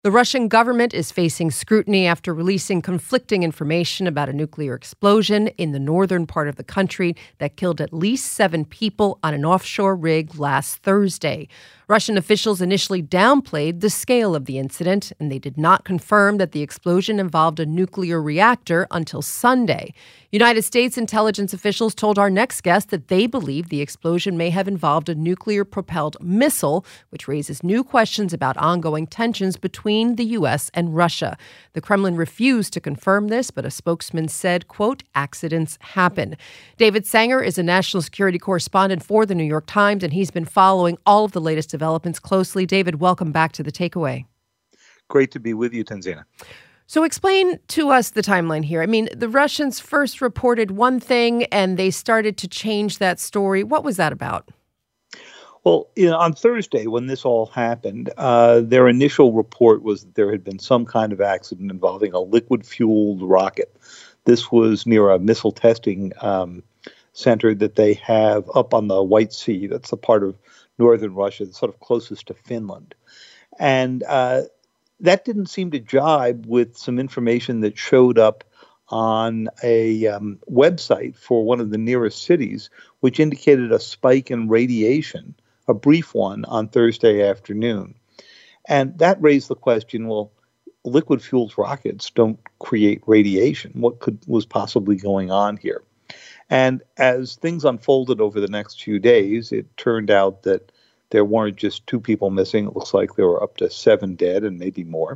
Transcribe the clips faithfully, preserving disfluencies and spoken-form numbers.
The Russian government is facing scrutiny after releasing conflicting information about a nuclear explosion in the northern part of the country that killed at least seven people on an offshore rig last Thursday. Russian officials initially downplayed the scale of the incident, and they did not confirm that the explosion involved a nuclear reactor until Sunday. United States intelligence officials told our next guest that they believe the explosion may have involved a nuclear-propelled missile, which raises new questions about ongoing tensions between the U S and Russia. The Kremlin refused to confirm this, but a spokesman said, quote, accidents happen. David Sanger is a national security correspondent for the New York Times, and he's been following all of the latest developments closely. David, welcome back to The Takeaway. Great to be with you, Tanzina. So explain to us the timeline here. I mean, the Russians first reported one thing and they started to change that story. What was that about? Well, you know, on Thursday, when this all happened, uh, their initial report was that there had been some kind of accident involving a liquid-fueled rocket. This was near a missile testing um, center that they have up on the White Sea. That's the part of northern Russia that's sort of closest to Finland. And uh, that didn't seem to jibe with some information that showed up on a um, website for one of the nearest cities, which indicated a spike in radiation, a brief one, on Thursday afternoon. And that raised the question, well, liquid-fueled rockets don't create radiation. What could was possibly going on here? And as things unfolded over the next few days, it turned out that there weren't just two people missing. It looks like there were up to seven dead and maybe more.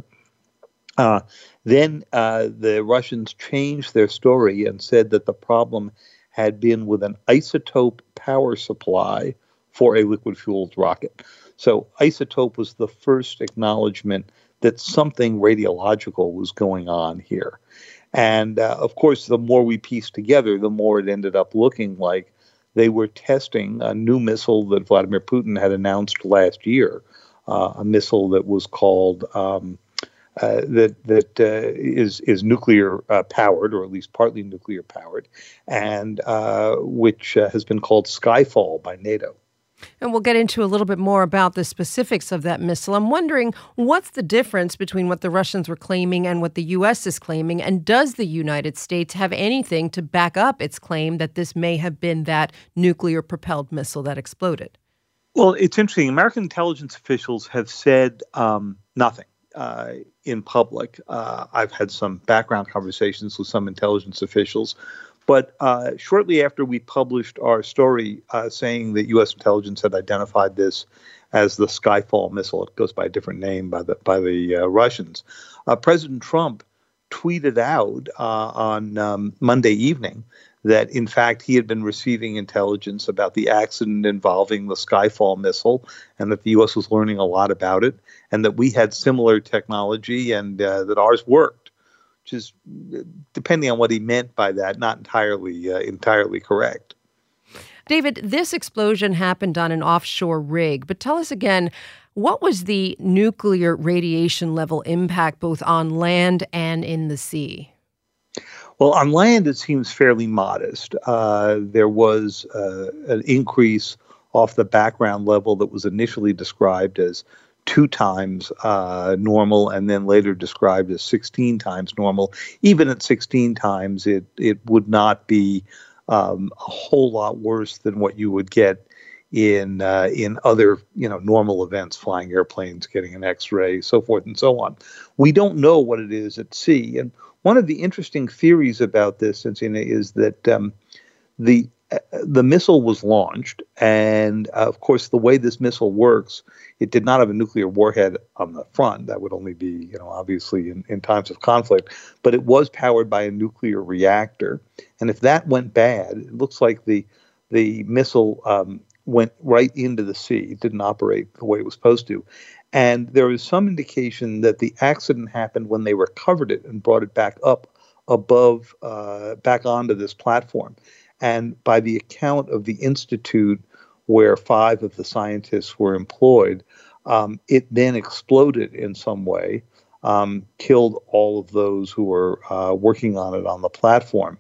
Uh, then uh, the Russians changed their story and said that the problem had been with an isotope power supply for a liquid-fueled rocket. So isotope was the first acknowledgement that something radiological was going on here. And, uh, of course, the more we pieced together, the more it ended up looking like they were testing a new missile that Vladimir Putin had announced last year, uh, a missile that was called, um, uh, that that uh, is, is nuclear uh, powered, or at least partly nuclear powered, and uh, which uh, has been called Skyfall by NATO. And we'll get into a little bit more about the specifics of that missile. I'm wondering, what's the difference between what the Russians were claiming and what the U S is claiming? And does the United States have anything to back up its claim that this may have been that nuclear-propelled missile that exploded? Well, it's interesting. American intelligence officials have said um, nothing uh, in public. Uh, I've had some background conversations with some intelligence officials. But uh, shortly after we published our story uh, saying that U S intelligence had identified this as the Skyfall missile, it goes by a different name by the by the uh, Russians, uh, President Trump tweeted out uh, on um, Monday evening that, in fact, he had been receiving intelligence about the accident involving the Skyfall missile and that the U S was learning a lot about it and that we had similar technology and uh, that ours worked. Which is, depending on what he meant by that, not entirely uh, entirely correct. David, this explosion happened on an offshore rig, but tell us again, what was the nuclear radiation level impact both on land and in the sea? Well, on land, it seems fairly modest. Uh, there was uh, an increase off the background level that was initially described as two times uh, normal and then later described as sixteen times normal. Even at sixteen times, it it would not be um, a whole lot worse than what you would get in uh, in other you know normal events, flying airplanes, getting an X-ray, so forth and so on. We don't know what it is at sea. And one of the interesting theories about this, Cincinnati, is that um, the The missile was launched, and uh, of course, the way this missile works, it did not have a nuclear warhead on the front. That would only be, you know, obviously in, in times of conflict, but it was powered by a nuclear reactor. And if that went bad, it looks like the the missile um, went right into the sea. It didn't operate the way it was supposed to. And there is some indication that the accident happened when they recovered it and brought it back up above, uh, back onto this platform. And by the account of the institute where five of the scientists were employed, um, it then exploded in some way, um, killed all of those who were uh, working on it on the platform.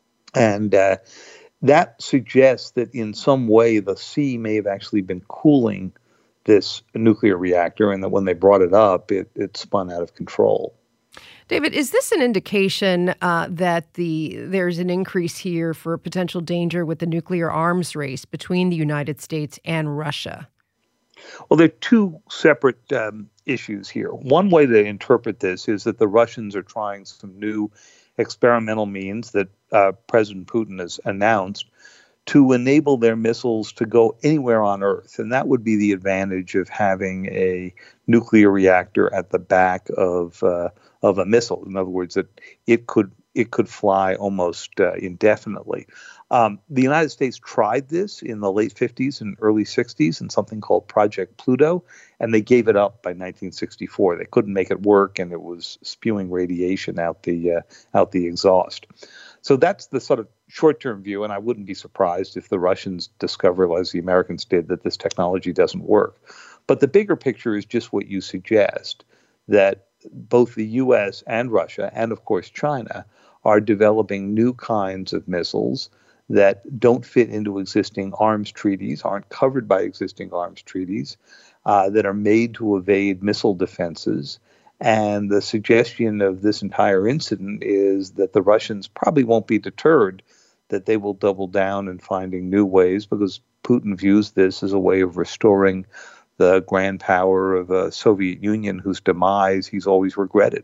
And uh, that suggests that in some way the sea may have actually been cooling this nuclear reactor, and that when they brought it up, it, it spun out of control. David, is this an indication uh, that the there's an increase here for potential danger with the nuclear arms race between the United States and Russia? Well, there are two separate um, issues here. One way to interpret this is that the Russians are trying some new experimental means that uh, President Putin has announced to enable their missiles to go anywhere on Earth. And that would be the advantage of having a nuclear reactor at the back of uh, of a missile. In other words, that it could it could fly almost uh, indefinitely. Um, the United States tried this in the late fifties and early sixties in something called Project Pluto, and they gave it up by nineteen sixty-four. They couldn't make it work, and it was spewing radiation out the uh, out the exhaust. So that's the sort of short-term view, and I wouldn't be surprised if the Russians discover, as the Americans did, that this technology doesn't work. But the bigger picture is just what you suggest, that both the U S and Russia, and of course China, are developing new kinds of missiles that don't fit into existing arms treaties, aren't covered by existing arms treaties, uh, that are made to evade missile defenses. And the suggestion of this entire incident is that the Russians probably won't be deterred, that they will double down in finding new ways, because Putin views this as a way of restoring the grand power of the Soviet Union, whose demise he's always regretted.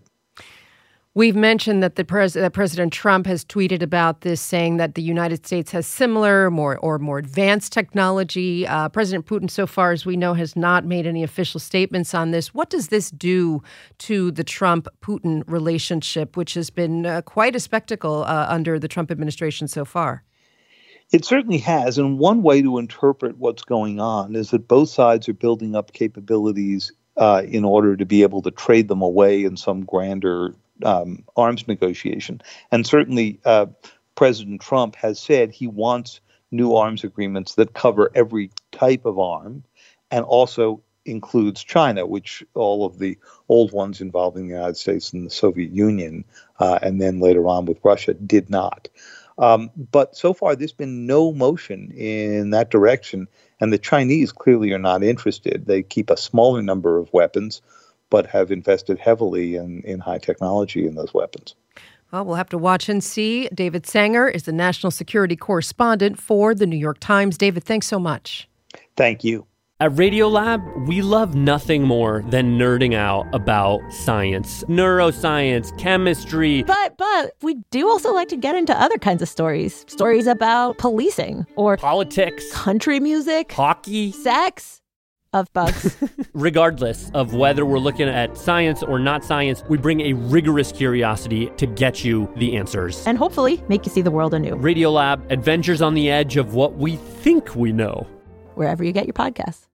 We've mentioned that the pres- that President Trump has tweeted about this, saying that the United States has similar, more or more advanced technology. Uh, President Putin, so far as we know, has not made any official statements on this. What does this do to the Trump-Putin relationship, which has been uh, quite a spectacle uh, under the Trump administration so far? It certainly has. And one way to interpret what's going on is that both sides are building up capabilities uh, in order to be able to trade them away in some grander Um, arms negotiation. And certainly uh, President Trump has said he wants new arms agreements that cover every type of arm and also includes China, which all of the old ones involving the United States and the Soviet Union, uh, and then later on with Russia, did not. Um, but so far, there's been no motion in that direction, and the Chinese clearly are not interested. They keep a smaller number of weapons, but have invested heavily in, in high technology in those weapons. Well, we'll have to watch and see. David Sanger is the national security correspondent for The New York Times. David, thanks so much. Thank you. At Radiolab, we love nothing more than nerding out about science, neuroscience, chemistry. But, but we do also like to get into other kinds of stories. Stories about policing or politics, country music, hockey, sex. Of bugs. Regardless of whether we're looking at science or not science, we bring a rigorous curiosity to get you the answers. And hopefully make you see the world anew. Radiolab, adventures on the edge of what we think we know. Wherever you get your podcasts.